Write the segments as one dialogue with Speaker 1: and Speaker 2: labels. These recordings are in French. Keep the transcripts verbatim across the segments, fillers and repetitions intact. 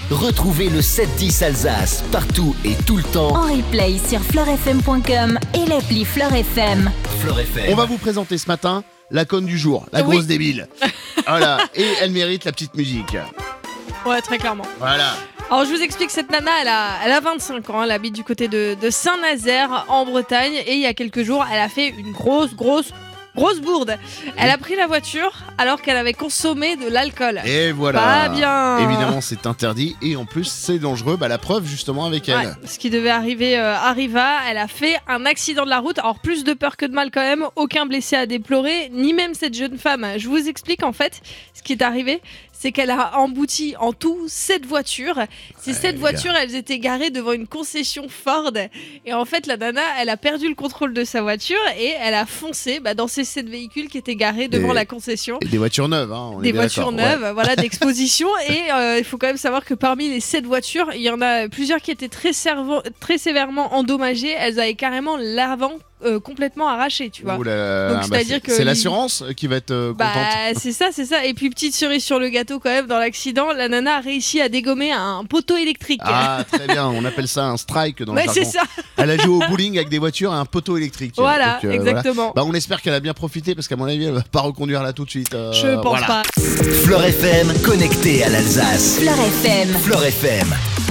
Speaker 1: Retrouvez le sept dix Alsace partout et tout le temps
Speaker 2: en replay sur fleur f m point com et l'appli Fleur F M.
Speaker 1: Fleur F M.
Speaker 3: On va vous présenter ce matin la conne du jour, la
Speaker 4: Oui.
Speaker 3: grosse débile. Voilà, et elle mérite la petite musique.
Speaker 4: Ouais, très clairement.
Speaker 3: Voilà.
Speaker 4: Alors je vous explique, cette nana, elle a, elle a vingt-cinq ans, elle habite du côté de, de Saint-Nazaire en Bretagne et il y a quelques jours, elle a fait une grosse, grosse, grosse bourde. Elle a pris la voiture alors qu'elle avait consommé de l'alcool.
Speaker 3: Et voilà.
Speaker 4: Pas bien.
Speaker 3: Évidemment, c'est interdit et en plus, c'est dangereux. Bah, la preuve, justement, avec elle.
Speaker 4: Ouais, ce qui devait arriver euh, arriva, elle a fait un accident de la route. Alors plus de peur que de mal quand même, aucun blessé à déplorer, ni même cette jeune femme. Je vous explique en fait ce qui est arrivé. C'est qu'elle a embouti en tout sept voitures. Ces
Speaker 3: Ouais,
Speaker 4: sept
Speaker 3: les
Speaker 4: voitures, elles étaient garées devant une concession Ford. Et en fait, la nana, elle a perdu le contrôle de sa voiture et elle a foncé bah, dans ces sept véhicules qui étaient garés devant
Speaker 3: Des-
Speaker 4: la concession.
Speaker 3: Et des voitures neuves, hein, on est
Speaker 4: Des
Speaker 3: bien
Speaker 4: voitures
Speaker 3: d'accord, ouais.
Speaker 4: neuves, voilà, d'exposition. Et euh, il faut quand même savoir que parmi les sept voitures, il y en a plusieurs qui étaient très, servo- très sévèrement endommagées. Elles avaient carrément l'avant euh, complètement arraché, tu vois.
Speaker 3: Ouh là,
Speaker 4: Donc,
Speaker 3: bah,
Speaker 4: c'est-à-dire
Speaker 3: c'est-
Speaker 4: que
Speaker 3: c'est
Speaker 4: il-
Speaker 3: l'assurance qui va être euh, contente.
Speaker 4: Bah, c'est ça, c'est ça. Et puis, petite cerise sur le gâteau, quand même, dans l'accident, la nana a réussi à dégommer un poteau électrique.
Speaker 3: Ah, très bien, on appelle ça un strike dans le
Speaker 4: Ouais,
Speaker 3: jargon.
Speaker 4: c'est ça.
Speaker 3: Elle a joué au bowling avec des voitures et un poteau électrique. tu vois.
Speaker 4: Voilà,
Speaker 3: Donc, euh,
Speaker 4: exactement.
Speaker 3: Bah, on espère qu'elle a bien profité parce qu'à mon avis, elle va pas reconduire là tout de suite. euh,
Speaker 4: Je pense
Speaker 3: voilà.
Speaker 4: pas.
Speaker 1: Fleur F M, connecté à l'Alsace.
Speaker 2: Fleur F M.
Speaker 1: Fleur F M.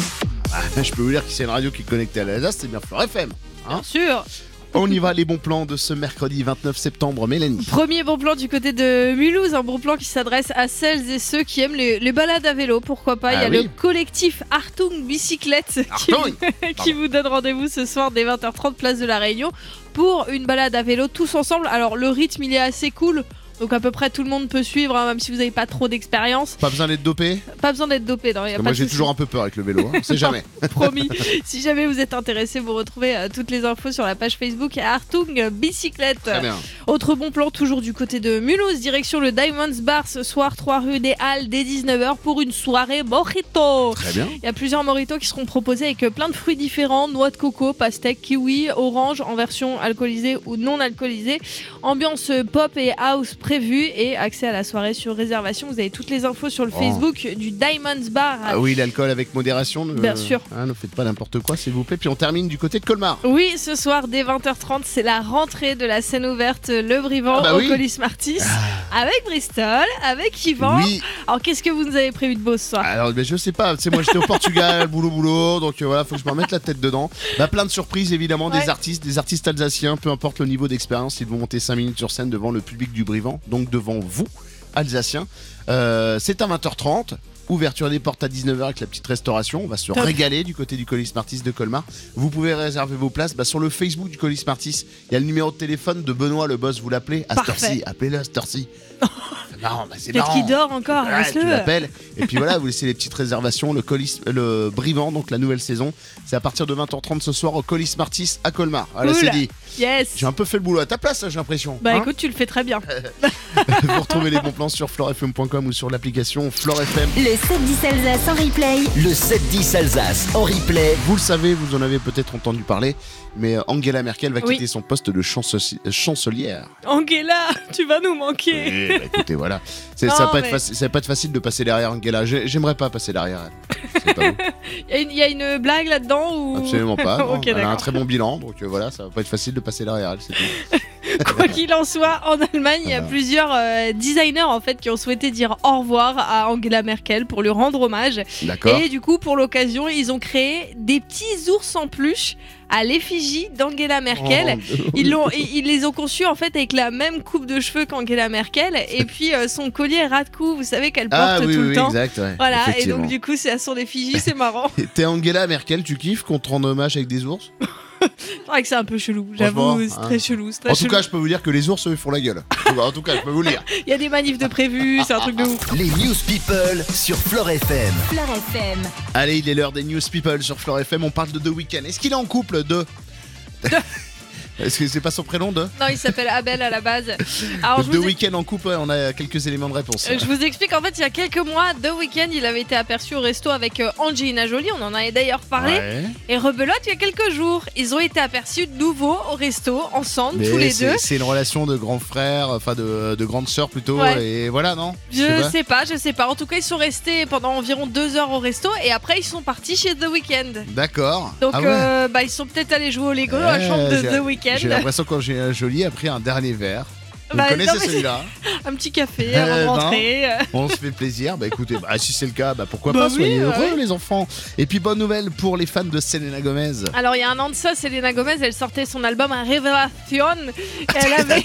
Speaker 3: Ah, je peux vous dire que c'est une radio qui est connectée à l'Alsace, c'est bien Fleur F M. Hein.
Speaker 4: Bien sûr.
Speaker 3: On y va, les bons plans de ce mercredi vingt-neuf septembre, Mélanie.
Speaker 4: Premier bon plan du côté de Mulhouse, un bon plan qui s'adresse à celles et ceux qui aiment les, les balades à vélo, pourquoi pas.
Speaker 3: Ah
Speaker 4: Il y a
Speaker 3: oui.
Speaker 4: le collectif Artung Bicyclette qui,
Speaker 3: Artung
Speaker 4: qui vous donne rendez-vous ce soir dès vingt heures trente place de la Réunion pour une balade à vélo tous ensemble. Alors le rythme il est assez cool. Donc à peu près tout le monde peut suivre, hein, même si vous n'avez pas trop d'expérience.
Speaker 3: Pas besoin d'être dopé.
Speaker 4: Pas besoin d'être dopé, non, y a
Speaker 3: Parce que
Speaker 4: pas
Speaker 3: moi
Speaker 4: de
Speaker 3: j'ai
Speaker 4: souci.
Speaker 3: toujours un peu peur avec le vélo, hein. C'est jamais.
Speaker 4: Promis. Si jamais vous êtes intéressé, vous retrouvez euh, toutes les infos sur la page Facebook Artung Bicyclette.
Speaker 3: Très bien.
Speaker 4: Autre bon plan, toujours du côté de Mulhouse, direction le Diamonds Bar ce soir, trois rue des Halles, dès dix-neuf heures pour une soirée mojito.
Speaker 3: Très bien.
Speaker 4: Il y a plusieurs mojitos qui seront proposés avec euh, plein de fruits différents, noix de coco, pastèque, kiwi, orange en version alcoolisée ou non alcoolisée. Ambiance euh, pop et house prévue et accès à la soirée sur réservation. Vous avez toutes les infos sur le
Speaker 3: Oh.
Speaker 4: Facebook du Diamonds Bar.
Speaker 3: Ah oui, l'alcool avec modération. Ne,
Speaker 4: Bien sûr.
Speaker 3: hein, ne faites pas n'importe quoi, s'il vous plaît. Puis on termine du côté de Colmar.
Speaker 4: Oui, ce soir, dès vingt heures trente, c'est la rentrée de la scène ouverte Le Brivant
Speaker 3: Ah bah
Speaker 4: au
Speaker 3: oui.
Speaker 4: Colis Martis, avec Bristol, avec Yvan.
Speaker 3: Oui.
Speaker 4: Alors, qu'est-ce que vous nous avez prévu de beau ce soir?
Speaker 3: Alors, ben, je sais pas. C'est moi, j'étais au Portugal, boulot, boulot. Donc euh, voilà, faut que je me remette la tête dedans. Bah, plein de surprises, évidemment,
Speaker 4: Ouais.
Speaker 3: des artistes, des artistes alsaciens, peu importe le niveau d'expérience, ils vont monter cinq minutes sur scène devant le public du Brivant, donc devant vous, Alsaciens. Euh, c'est à vingt heures trente. Ouverture des portes à dix-neuf heures avec la petite restauration. On va se
Speaker 4: Top.
Speaker 3: régaler du côté du Colis Martis de Colmar. Vous pouvez réserver vos places bah, sur le Facebook du Colis Martis. Il y a le numéro de téléphone de Benoît, le boss. Vous l'appelez à cette
Speaker 4: Parfait.
Speaker 3: heure-ci. Appelez-le à cette heure-ci. C'est marrant, bah, c'est
Speaker 4: Peut-être
Speaker 3: marrant.
Speaker 4: qu'il dort encore,
Speaker 3: Ouais,
Speaker 4: laisse-le.
Speaker 3: tu l'appelles. Et puis voilà, vous laissez les petites réservations. Le, colis, le Brivant, donc la nouvelle saison, c'est à partir de vingt heures trente ce soir au Colis Martis à Colmar. Voilà,
Speaker 4: Cool.
Speaker 3: c'est dit.
Speaker 4: Yes.
Speaker 3: J'ai un peu fait le boulot à ta place, j'ai l'impression.
Speaker 4: Bah
Speaker 3: Hein
Speaker 4: écoute, tu le fais très bien.
Speaker 3: vous retrouvez les bons plans sur fleur f m point com ou sur l'application Fleur F M.
Speaker 2: Le sept dix Alsace en replay.
Speaker 1: Le sept dix Alsace en replay.
Speaker 3: Vous le savez, vous en avez peut-être entendu parler, mais Angela Merkel va
Speaker 4: Oui.
Speaker 3: quitter son poste de chancelière. chancelière.
Speaker 4: Angela, tu vas nous manquer.
Speaker 3: Eh, bah, écoutez, voilà. C'est-
Speaker 4: Non,
Speaker 3: ça, va pas être
Speaker 4: mais-
Speaker 3: faci- ça va pas être facile de passer derrière Angela. J'ai- J'aimerais pas passer derrière elle. C'est pas vous.
Speaker 4: Il y, a une- y a une blague là-dedans ou...
Speaker 3: Absolument pas. non.
Speaker 4: Ok,
Speaker 3: Elle a un
Speaker 4: d'accord.
Speaker 3: très bon bilan, donc euh, voilà, ça va pas être facile de passer derrière elle. C'est tout.
Speaker 4: Quoi qu'il en soit, en Allemagne, il y a
Speaker 3: Ah bah.
Speaker 4: plusieurs euh, designers en fait qui ont souhaité dire au revoir à Angela Merkel pour lui rendre hommage.
Speaker 3: D'accord.
Speaker 4: Et du coup, pour l'occasion, ils ont créé des petits ours en peluche à l'effigie d'Angela Merkel.
Speaker 3: Oh,
Speaker 4: Ils, l'ont, ils, ils les ont conçus en fait avec la même coupe de cheveux qu'Angela Merkel et puis euh, son collier ras de cou, vous savez qu'elle porte
Speaker 3: ah oui,
Speaker 4: tout
Speaker 3: oui,
Speaker 4: le
Speaker 3: oui,
Speaker 4: temps.
Speaker 3: exact. Ouais,
Speaker 4: Voilà, et
Speaker 3: effectivement.
Speaker 4: donc du coup, c'est à son effigie, c'est marrant.
Speaker 3: Et T'es Angela Merkel, tu kiffes qu'on te rende hommage avec des ours?
Speaker 4: C'est vrai que c'est un peu chelou,
Speaker 3: Franchement,
Speaker 4: j'avoue, c'est
Speaker 3: hein.
Speaker 4: très chelou. C'est très
Speaker 3: En tout
Speaker 4: chelou.
Speaker 3: cas, je peux vous dire que les ours, eux, ils font la gueule. En tout cas, je peux vous le dire.
Speaker 4: Il y a des manifs de prévus, c'est un truc de ouf.
Speaker 1: Les News People sur Fleur F M.
Speaker 2: Fleur F M.
Speaker 3: Allez, il est l'heure des News People sur Fleur F M. On parle de The Weeknd. Est-ce qu'il est en couple de. Est-ce que c'est pas son prénom de
Speaker 4: Non, il s'appelle Abel à la base. Alors, je
Speaker 3: The
Speaker 4: vous ai-
Speaker 3: Weeknd en couple, ouais, on a quelques éléments de réponse.
Speaker 4: Euh, Je vous explique, en fait, il y a quelques mois, The Weeknd, il avait été aperçu au resto avec euh, Angelina Jolie, on en avait d'ailleurs parlé.
Speaker 3: Ouais.
Speaker 4: Et rebelote, il y a quelques jours, ils ont été aperçus de nouveau au resto, ensemble,
Speaker 3: Mais
Speaker 4: tous les
Speaker 3: c'est,
Speaker 4: deux.
Speaker 3: c'est une relation de grand frère, enfin de, de grande sœur plutôt,
Speaker 4: Ouais.
Speaker 3: et voilà, non
Speaker 4: Je sais pas, je sais pas. En tout cas, ils sont restés pendant environ deux heures au resto et après, ils sont partis chez The Weeknd.
Speaker 3: D'accord.
Speaker 4: Donc,
Speaker 3: Ah ouais.
Speaker 4: euh, bah, ils sont peut-être allés jouer au Lego à la
Speaker 3: Ouais,
Speaker 4: chambre de
Speaker 3: j'ai-
Speaker 4: The Weeknd.
Speaker 3: J'ai l'impression qu'Angelina Jolie a pris un dernier verre. Vous
Speaker 4: Bah,
Speaker 3: connaissez
Speaker 4: non, mais-
Speaker 3: celui-là?
Speaker 4: Un petit café
Speaker 3: Eh
Speaker 4: avant de
Speaker 3: ben.
Speaker 4: rentrer. euh.
Speaker 3: On se fait plaisir. Bah écoutez, bah, si c'est le cas, bah pourquoi
Speaker 4: Bah
Speaker 3: pas,
Speaker 4: oui,
Speaker 3: soyez
Speaker 4: bah
Speaker 3: heureux
Speaker 4: oui.
Speaker 3: les enfants. Et puis bonne nouvelle pour les fans de Selena Gomez.
Speaker 4: Alors, il y a un an de ça, Selena Gomez, elle sortait son album à Revelación. Elle avait...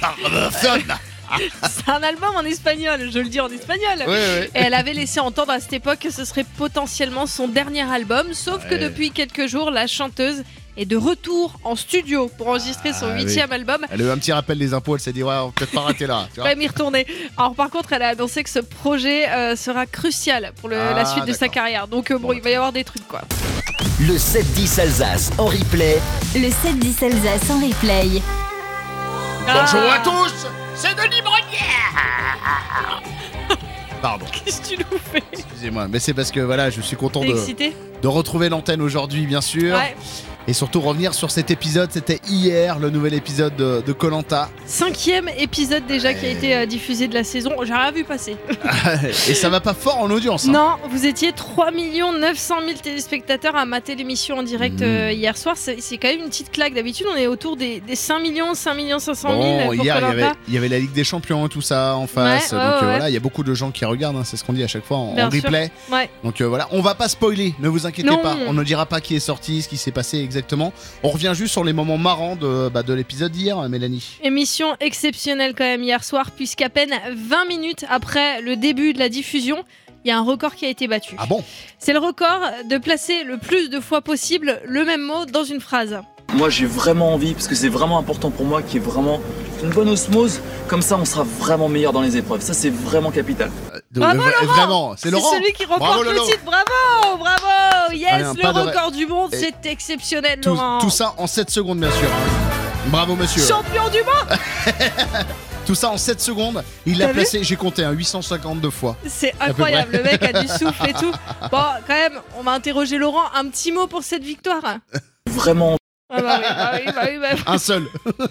Speaker 4: C'est un album en espagnol, je le dis en espagnol.
Speaker 3: Ouais, ouais.
Speaker 4: Et elle avait laissé entendre à cette époque que ce serait potentiellement son dernier album, sauf que
Speaker 3: Ouais.
Speaker 4: depuis quelques jours, la chanteuse est de retour en studio pour enregistrer son
Speaker 3: Ah, oui.
Speaker 4: huitième album.
Speaker 3: Elle a eu un petit rappel des impôts, elle s'est dit ouais, on va peut-être pas rater là. Tu
Speaker 4: Je
Speaker 3: vois
Speaker 4: vais m'y retourner. Alors par contre, elle a annoncé que ce projet euh, sera crucial pour le-
Speaker 3: Ah,
Speaker 4: la suite de sa
Speaker 3: d'accord.
Speaker 4: carrière. Donc euh, bon,
Speaker 3: Bon,
Speaker 4: il va y avoir des trucs quoi.
Speaker 1: Le sept dix Alsace en replay.
Speaker 2: Le sept dix Alsace en replay.
Speaker 3: Bonjour
Speaker 4: Ah,
Speaker 3: à tous, c'est Denis Brognière. Pardon,
Speaker 4: Qu'est-ce que tu nous fais?
Speaker 3: excusez-moi, mais c'est parce que voilà, je suis content
Speaker 4: T'es
Speaker 3: de,
Speaker 4: excité?
Speaker 3: de retrouver l'antenne aujourd'hui, bien sûr.
Speaker 4: Ouais.
Speaker 3: Et surtout revenir sur cet épisode, c'était hier, le nouvel épisode de Koh Lanta.
Speaker 4: Cinquième épisode déjà qui a été euh, diffusé de la saison. J'ai rien vu passer.
Speaker 3: Et ça va pas fort en audience. hein.
Speaker 4: Non, vous étiez trois millions neuf cent mille téléspectateurs à mater l'émission en direct
Speaker 3: Mmh.
Speaker 4: euh, hier soir. C'est c'est quand même une petite claque. D'habitude, on est autour des, des cinq millions, cinq millions cinq cent mille
Speaker 3: Bon,
Speaker 4: pour
Speaker 3: hier, il y,
Speaker 4: Koh
Speaker 3: avait,
Speaker 4: Lanta.
Speaker 3: il y avait la Ligue des Champions et tout ça en face.
Speaker 4: Ouais, ouais,
Speaker 3: donc euh,
Speaker 4: ouais.
Speaker 3: voilà, il y a beaucoup de gens qui regardent, hein, c'est ce qu'on dit à chaque fois en,
Speaker 4: Bien
Speaker 3: en
Speaker 4: sûr.
Speaker 3: replay.
Speaker 4: Ouais.
Speaker 3: Donc euh, voilà, on va pas spoiler, ne vous inquiétez
Speaker 4: Non.
Speaker 3: pas. On ne dira pas qui est sorti, ce qui s'est passé exactement. On revient juste sur les moments marrants de, bah, de l'épisode d'hier, Mélanie.
Speaker 4: Émission exceptionnelle quand même hier soir, puisqu'à peine vingt minutes après le début de la diffusion, il y a un record qui a été battu.
Speaker 3: Ah bon?
Speaker 4: C'est le record de placer le plus de fois possible le même mot dans une phrase.
Speaker 5: Moi j'ai vraiment envie, parce que c'est vraiment important pour moi, qu'il y ait vraiment une bonne osmose, comme ça on sera vraiment meilleur dans les épreuves. Ça c'est vraiment capital.
Speaker 3: Donc,
Speaker 4: Bravo,
Speaker 3: euh,
Speaker 4: Laurent.
Speaker 3: Vraiment, c'est
Speaker 4: C'est
Speaker 3: Laurent.
Speaker 4: celui qui remporte
Speaker 3: Bravo,
Speaker 4: le
Speaker 3: Lolo.
Speaker 4: titre. Bravo, bravo, yes,
Speaker 3: Allez, un
Speaker 4: le
Speaker 3: pas de-
Speaker 4: record du monde,
Speaker 3: Et-
Speaker 4: c'est exceptionnel,
Speaker 3: Tout,
Speaker 4: Laurent.
Speaker 3: tout ça en sept secondes, bien sûr. hein. Bravo, monsieur.
Speaker 4: Champion du monde.
Speaker 3: Tout ça en sept secondes. Il l'a
Speaker 4: T'as vu
Speaker 3: placé, j'ai compté, hein, huit cent cinquante-deux fois.
Speaker 4: C'est
Speaker 3: peu
Speaker 4: incroyable, le mec a du souffle et tout. Bon, quand même, on va interroger Laurent. Un petit mot pour cette victoire.
Speaker 5: Vraiment.
Speaker 4: Ah bah oui, bah oui, bah oui, bah oui.
Speaker 3: Un seul.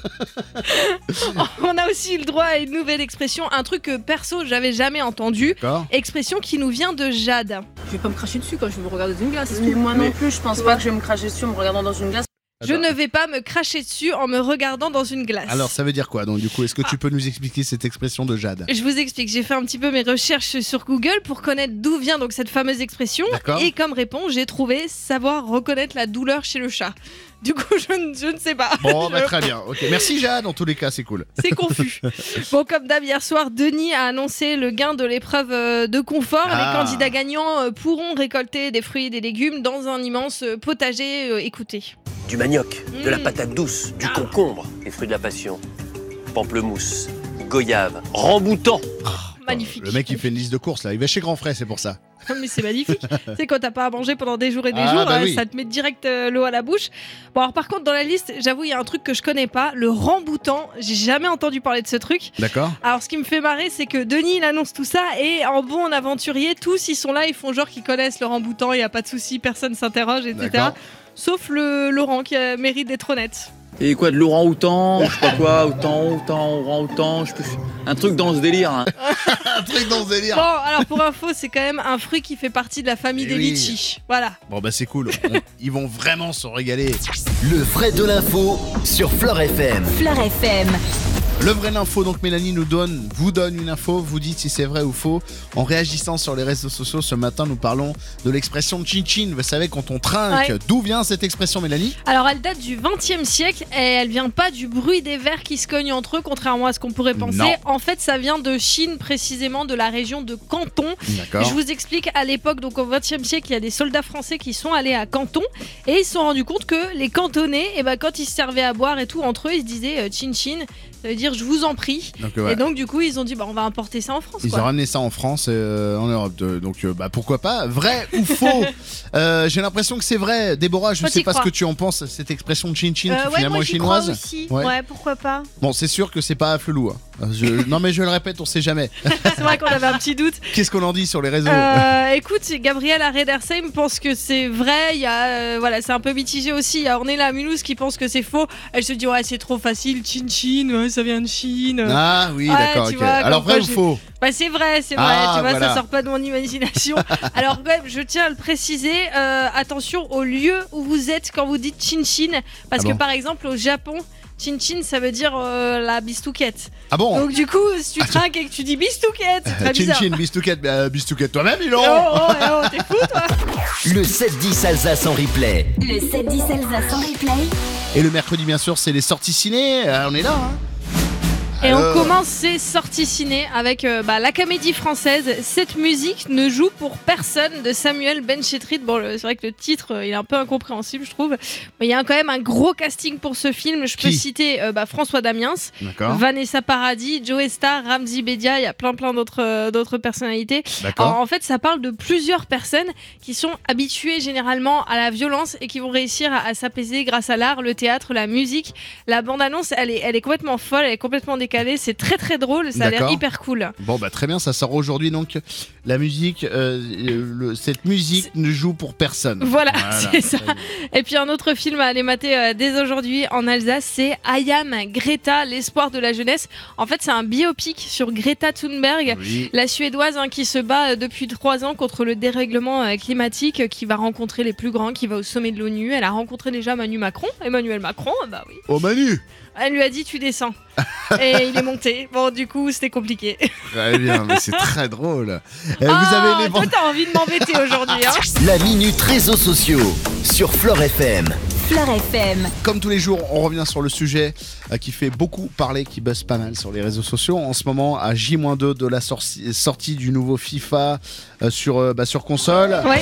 Speaker 4: On a aussi eu le droit à une nouvelle expression, un truc que perso j'avais jamais entendu.
Speaker 3: D'accord.
Speaker 4: Expression qui nous vient de Jade.
Speaker 6: Je vais pas me cracher dessus quand je vais me regarder dans une glace.
Speaker 5: Mais-
Speaker 6: moi
Speaker 5: mais-
Speaker 6: non plus, je pense pas que je vais me cracher dessus en me regardant dans une glace.
Speaker 4: Je ne vais pas me cracher dessus en me regardant dans une glace.
Speaker 3: Alors, ça veut dire quoi? Donc, du coup, est-ce que tu peux nous expliquer cette expression de Jade?
Speaker 4: Je vous explique, j'ai fait un petit peu mes recherches sur Google pour connaître d'où vient donc cette fameuse expression.
Speaker 3: D'accord.
Speaker 4: Et comme réponse, j'ai trouvé savoir reconnaître la douleur chez le chat. Du coup, je, ne- je ne sais pas.
Speaker 3: Bon, bah,
Speaker 4: Je-
Speaker 3: très bien. Ok, merci Jade. En tous les cas, c'est cool.
Speaker 4: C'est confus. Bon, comme d'hab, hier soir, Denis a annoncé le gain de l'épreuve euh, de confort.
Speaker 3: Ah.
Speaker 4: Les candidats gagnants euh, pourront récolter des fruits et des légumes dans un immense euh, potager. Euh, écoutez.
Speaker 7: Du manioc, de la
Speaker 4: Mmh.
Speaker 7: patate douce, du
Speaker 4: Ah.
Speaker 7: concombre, les fruits de la passion, pamplemousse, goyave, ramboutan.
Speaker 4: Magnifique.
Speaker 3: Le mec, il fait une liste de courses là. Il va chez Grand Frais, c'est pour ça.
Speaker 4: Mais c'est magnifique. Tu sais, quand t'as pas à manger pendant des jours et des
Speaker 3: Ah,
Speaker 4: jours,
Speaker 3: bah
Speaker 4: euh,
Speaker 3: oui.
Speaker 4: ça te met direct euh, l'eau à la bouche. Bon, alors par contre, dans la liste, j'avoue, il y a un truc que je connais pas, le ramboutan. J'ai jamais entendu parler de ce truc.
Speaker 3: D'accord.
Speaker 4: Alors, ce qui me fait marrer, c'est que Denis, il annonce tout ça et en bon aventurier, tous, ils sont là, ils font genre qu'ils connaissent le ramboutan, il y a pas de souci, personne s'interroge, et cetera.
Speaker 3: D'accord.
Speaker 4: Sauf le Laurent qui euh, mérite d'être honnête.
Speaker 5: Et quoi, de Laurent Houtan, je sais pas quoi, Houtan, Houtan, Laurent Houtan, je peux... Un truc dans ce délire. hein.
Speaker 3: Un truc dans ce délire.
Speaker 4: Bon, alors pour info, c'est quand même un fruit qui fait partie de la famille
Speaker 3: Eh
Speaker 4: des
Speaker 3: oui.
Speaker 4: litchis. Voilà.
Speaker 3: Bon, bah, c'est cool. On- Ils vont vraiment se régaler.
Speaker 1: Le vrai de l'info sur Fleur F M.
Speaker 2: Fleur F M.
Speaker 3: Le vrai l'info, donc Mélanie nous donne, vous donne une info, vous dites si c'est vrai ou faux. En réagissant sur les réseaux sociaux, ce matin, nous parlons de l'expression chin-chin. Vous savez, quand on trinque,
Speaker 4: Ouais.
Speaker 3: d'où vient cette expression, Mélanie?
Speaker 4: Alors elle date du vingtième siècle et elle vient pas du bruit des verres qui se cognent entre eux, contrairement à ce qu'on pourrait penser.
Speaker 3: Non.
Speaker 4: En fait, ça vient de Chine, précisément de la région de Canton.
Speaker 3: D'accord.
Speaker 4: Je vous explique, à l'époque, donc au vingtième siècle, il y a des soldats français qui sont allés à Canton et ils se sont rendus compte que les Cantonais, eh ben, quand ils se servaient à boire et tout entre eux, ils se disaient euh, chin chin, Ça veut dire je vous en prie.
Speaker 3: Donc, euh, ouais.
Speaker 4: Et donc du coup ils ont dit bah on va importer ça en France.
Speaker 3: Ils
Speaker 4: quoi.
Speaker 3: ont ramené ça en France et euh, en Europe. De, donc euh, bah pourquoi pas. Vrai ou faux? euh, J'ai l'impression que c'est vrai. Déborah, je
Speaker 4: Toi,
Speaker 3: sais
Speaker 4: t'y
Speaker 3: pas
Speaker 4: crois.
Speaker 3: ce que tu en penses. Cette expression chin chin
Speaker 8: Euh,
Speaker 3: qui
Speaker 8: ouais,
Speaker 3: finalement
Speaker 8: moi
Speaker 3: est
Speaker 8: j'y crois
Speaker 3: chinoise.
Speaker 8: aussi.
Speaker 3: Ouais.
Speaker 8: Ouais. pourquoi pas.
Speaker 3: Bon, c'est sûr que c'est pas flelou. Hein. Je... non mais je le répète, on sait jamais.
Speaker 4: C'est vrai qu'on avait un petit doute.
Speaker 3: Qu'est-ce qu'on en dit sur les réseaux?
Speaker 4: Euh, écoute, Gabriel Arredersheim pense que c'est vrai. Il y a, euh, voilà, c'est un peu mitigé aussi. Il y a Ornella Mulhouse qui pense que c'est faux. Elle se dit ouais c'est trop facile, chin chin, ouais, ça vient de Chine.
Speaker 3: Ah oui,
Speaker 4: Ouais,
Speaker 3: d'accord.
Speaker 4: tu
Speaker 3: ok.
Speaker 4: vois,
Speaker 3: Alors
Speaker 4: comme
Speaker 3: vrai
Speaker 4: quoi
Speaker 3: ou
Speaker 4: j'ai-
Speaker 3: faux?
Speaker 4: Bah c'est vrai, c'est vrai.
Speaker 3: Ah,
Speaker 4: tu vois,
Speaker 3: voilà.
Speaker 4: ça sort pas de mon imagination. Alors quand même, je tiens à le préciser. euh, attention au lieu où vous êtes quand vous dites chin chin, parce
Speaker 3: Ah
Speaker 4: que
Speaker 3: bon
Speaker 4: par exemple au Japon. Chin chin, ça veut dire euh, la bistouquette.
Speaker 3: Ah bon?
Speaker 4: Donc du coup, si tu craques et que tu dis bistouquette, c'est très
Speaker 3: Chin
Speaker 4: bizarre.
Speaker 3: chin, bistouquette, bah, bistouquette toi-même, il
Speaker 4: Oh, oh, oh, t'es fou toi.
Speaker 1: Le sept dix Alsace en replay.
Speaker 2: Le sept dix Alsace en replay.
Speaker 3: Et le mercredi, bien sûr, c'est les sorties ciné. Euh, on est là, hein.
Speaker 4: Et
Speaker 3: Alors.
Speaker 4: on commence ces sorties ciné avec euh, bah, la comédie française. Cette musique ne joue pour personne de Samuel Benchetrit. Bon, le- c'est vrai que le titre, euh, il est un peu incompréhensible, je trouve. Mais il y a quand même un gros casting pour ce film. Je peux
Speaker 3: Qui
Speaker 4: citer euh, bah, François Damiens,
Speaker 3: D'accord.
Speaker 4: Vanessa Paradis, Joe Star, Ramzy Bedia. Il y a plein plein d'autres euh, d'autres personnalités. Alors,
Speaker 3: D'accord.
Speaker 4: en fait, ça parle de plusieurs personnes qui sont habituées généralement à la violence et qui vont réussir à, à s'apaiser grâce à l'art, le théâtre, la musique. La bande-annonce, elle est, elle est complètement folle, elle est complètement décalée. C'est très très drôle, ça a l'air
Speaker 3: D'accord.
Speaker 4: hyper cool.
Speaker 3: Bon, bah très bien, ça sort aujourd'hui donc. La musique, euh, le- cette musique ne joue pour personne.
Speaker 4: Voilà,
Speaker 3: Voilà.
Speaker 4: c'est ça. Et puis un autre film à aller mater euh, dès aujourd'hui en Alsace, c'est I Am Greta, l'espoir de la jeunesse. En fait, c'est un biopic sur Greta Thunberg.
Speaker 3: Oui.
Speaker 4: La Suédoise hein, qui se bat euh, depuis trois ans contre le dérèglement euh, climatique, euh, qui va rencontrer les plus grands, qui va au sommet de l'ONU. Elle a rencontré déjà Manu Macron, Emmanuel Macron, bah oui.
Speaker 3: Oh Manu.
Speaker 4: Elle lui a dit tu descends. Et il est monté. Bon, du coup, c'était compliqué.
Speaker 3: Très bien, mais c'est très drôle. Euh,
Speaker 4: Ah,
Speaker 3: vous avez les
Speaker 4: toi,
Speaker 3: ventes.
Speaker 4: t'as envie de m'embêter aujourd'hui, hein.
Speaker 1: La minute réseaux sociaux sur Flore F M.
Speaker 2: Fleur F M.
Speaker 3: Comme tous les jours, on revient sur le sujet euh, qui fait beaucoup parler, qui buzz pas mal sur les réseaux sociaux. En ce moment, à J deux de la sorci- sortie du nouveau FIFA euh, sur, euh, bah, sur console.
Speaker 4: Ouais.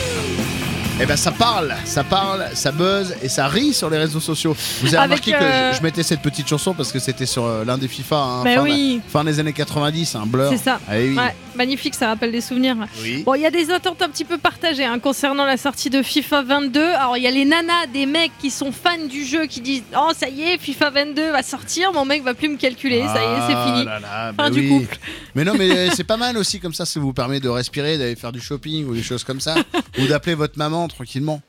Speaker 3: Et ben ça parle, ça parle, ça buzz et ça rit sur les réseaux sociaux. Vous avez
Speaker 4: Avec,
Speaker 3: remarqué
Speaker 4: euh,
Speaker 3: que je, je mettais cette petite chanson parce que c'était sur euh, l'un des FIFA, hein,
Speaker 4: Bah
Speaker 3: fin,
Speaker 4: oui.
Speaker 3: fin des années quatre-vingt-dix, un blur.
Speaker 4: C'est ça.
Speaker 3: Ah oui.
Speaker 4: Ouais, magnifique, ça rappelle des souvenirs.
Speaker 3: Oui.
Speaker 4: Bon, il y a des attentes un petit peu partagées hein, concernant la sortie de FIFA vingt-deux. Alors, il y a les nanas des mecs qui sont fans du jeu qui disent oh ça y est, FIFA vingt-deux va sortir, mon mec va plus me calculer, ça y est, c'est
Speaker 3: Ah
Speaker 4: fini.
Speaker 3: là là,
Speaker 4: Fin
Speaker 3: bah
Speaker 4: du
Speaker 3: oui.
Speaker 4: couple.
Speaker 3: Mais non, mais c'est pas mal aussi comme ça, ça vous permet de respirer, d'aller faire du shopping ou des choses comme ça, ou d'appeler votre maman tranquillement.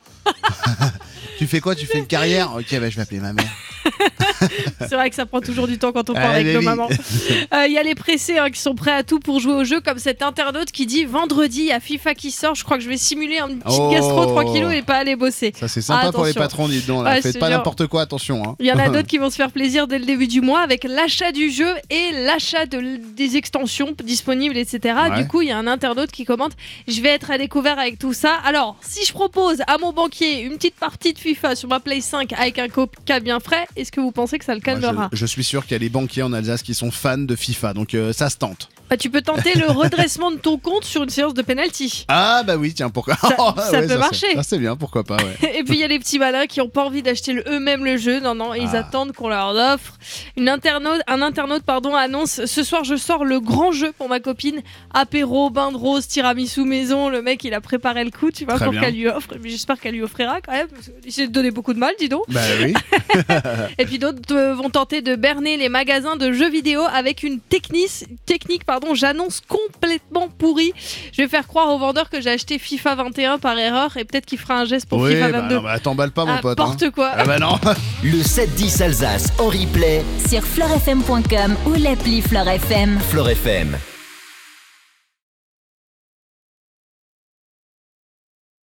Speaker 3: Tu fais quoi? Tu fais une carrière? Ok, bah je vais appeler ma mère.
Speaker 4: C'est vrai que ça prend toujours du temps quand on
Speaker 3: Ah,
Speaker 4: parle avec
Speaker 3: mais
Speaker 4: nos
Speaker 3: oui.
Speaker 4: mamans. Euh, Il y a les pressés hein, qui sont prêts à tout pour jouer au jeu, comme cet internaute qui dit vendredi, il y a FIFA qui sort, je crois que je vais simuler un petit
Speaker 3: Oh.
Speaker 4: gastro trois kilos et pas aller bosser.
Speaker 3: Ça c'est sympa pour les
Speaker 4: Attention.
Speaker 3: patrons, dites donc. Là.
Speaker 4: Ouais,
Speaker 3: Faites
Speaker 4: c'est
Speaker 3: pas
Speaker 4: genre-
Speaker 3: n'importe quoi, attention. Hein.
Speaker 4: Il y en a d'autres qui vont se faire plaisir dès le début du mois avec l'achat du jeu et l'achat de, des extensions disponibles, et cetera.
Speaker 3: Ouais.
Speaker 4: Du coup, il y a un internaute qui commente je vais être à découvert avec tout ça. Alors, si je propose à mon banquier une petite partie de FIFA sur ma Play cinq avec un coca bien frais, est-ce que vous pensez que ça le
Speaker 3: Moi,
Speaker 4: calmera?
Speaker 3: je, je suis sûr qu'il y a les banquiers en Alsace qui sont fans de FIFA, donc euh, ça se tente.
Speaker 4: Bah, tu peux tenter le redressement de ton compte sur une séance de penalty.
Speaker 3: Ah bah oui, tiens, pourquoi
Speaker 4: Ça-
Speaker 3: Ah,
Speaker 4: ça peut
Speaker 3: c'est-
Speaker 4: marcher.
Speaker 3: Ça c'est bien, pourquoi pas, ouais.
Speaker 4: Et puis il y a les petits malins qui ont pas envie d'acheter le- eux-mêmes le jeu. Non, non, ils
Speaker 3: Ah.
Speaker 4: attendent qu'on leur offre. Une internaute, un internaute pardon, annonce ce soir je sors le grand jeu pour ma copine. Apéro, bain de rose, tiramisu maison. Le mec il a préparé le coup, tu vois,
Speaker 3: Très
Speaker 4: pour
Speaker 3: bien.
Speaker 4: qu'elle lui offre. Mais j'espère qu'elle lui offrira quand même. Parce qu'il s'est donné beaucoup de mal, dis donc.
Speaker 3: Bah oui.
Speaker 4: Et puis d'autres euh, vont tenter de berner les magasins de jeux vidéo avec une technique, technique pardon, j'annonce complètement pourrie. Je vais faire croire au vendeur que j'ai acheté FIFA vingt et un par erreur et peut-être qu'il fera un geste pour
Speaker 3: Oui,
Speaker 4: FIFA
Speaker 3: bah
Speaker 4: vingt-deux.
Speaker 3: non, bah t'emballes pas mon
Speaker 4: Ah,
Speaker 3: pote. hein.
Speaker 4: N'importe quoi.
Speaker 3: Ah bah non.
Speaker 1: Le sept dix Alsace en replay.
Speaker 2: Sur fleur f m point com ou l'appli Fleur F M.
Speaker 1: Flore F M.